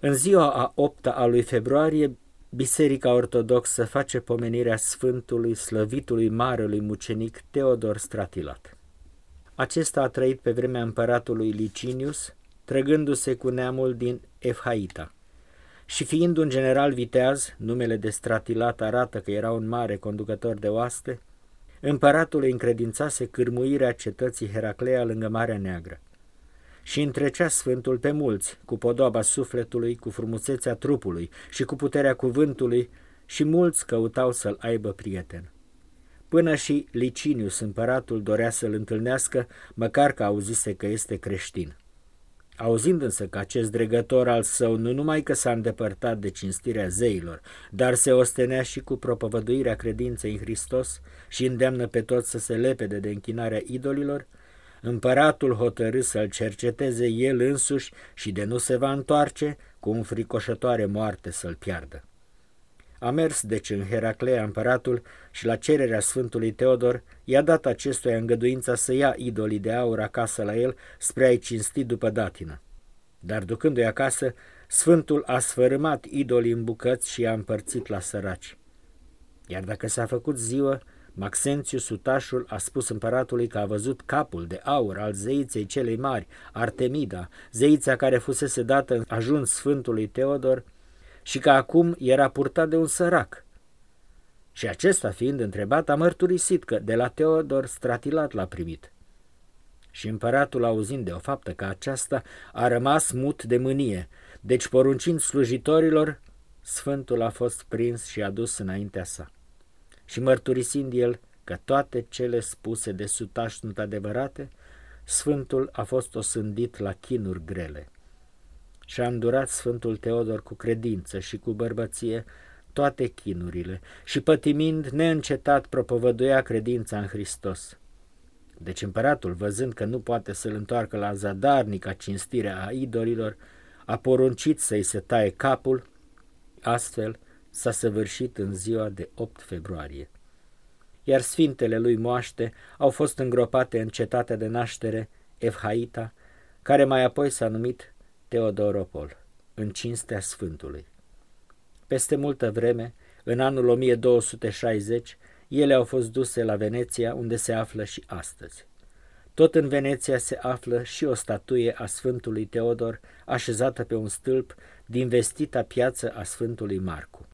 În ziua a 8-a a lui februarie, Biserica Ortodoxă face pomenirea Sfântului Slăvitului Marelui Mucenic Teodor Stratilat. Acesta a trăit pe vremea împăratului Licinius, trăgându-se cu neamul din Efhaita. Și fiind un general viteaz, numele de Stratilat arată că era un mare conducător de oaste, împăratul îi încredințase cârmuirea cetății Heraclea lângă Marea Neagră. Și întrecea Sfântul pe mulți, cu podoaba sufletului, cu frumusețea trupului și cu puterea cuvântului, și mulți căutau să-l aibă prieten. Până și Licinius, împăratul, dorea să-l întâlnească, măcar că auzise că este creștin. Auzind însă că acest dregător al său nu numai că s-a îndepărtat de cinstirea zeilor, dar se ostenea și cu propovăduirea credinței în Hristos și îndeamnă pe toți să se lepede de închinarea idolilor, împăratul hotărâ să-l cerceteze el însuși și de nu se va întoarce, cu înfricoșătoare moarte să-l piardă. A mers deci în Heraclea împăratul și la cererea Sfântului Teodor i-a dat acestuia îngăduința să ia idolii de aur acasă la el spre a-i cinsti după datină. Dar ducându-i acasă, Sfântul a sfărâmat idolii în bucăți și i-a împărțit la săraci. Iar dacă s-a făcut ziua, Maxențiu sutașul a spus împăratului că a văzut capul de aur al zeiței celei mari, Artemida, zeița care fusese dată în ajuns Sfântului Teodor, și că acum era purtat de un sărac. Și acesta, fiind întrebat, a mărturisit că de la Teodor Stratilat l-a primit. Și împăratul, auzind de o faptă ca aceasta, a rămas mut de mânie, deci poruncind slujitorilor, Sfântul a fost prins și adus înaintea sa. Și mărturisind el că toate cele spuse de sutaș sunt adevărate, Sfântul a fost osândit la chinuri grele. Și-a îndurat Sfântul Teodor cu credință și cu bărbăție toate chinurile și, pătimind neîncetat, propovăduia credința în Hristos. Deci împăratul, văzând că nu poate să-l întoarcă la zadarnica cinstirea a idolilor, a poruncit să-i se taie capul. Astfel s-a săvârșit în ziua de 8 februarie. Iar sfintele lui moaște au fost îngropate în cetatea de naștere, Efhaita, care mai apoi s-a numit Teodoropol, în cinstea Sfântului. Peste multă vreme, în anul 1260, ele au fost duse la Veneția, unde se află și astăzi. Tot în Veneția se află și o statuie a Sfântului Teodor, așezată pe un stâlp din vestita piață a Sfântului Marcu.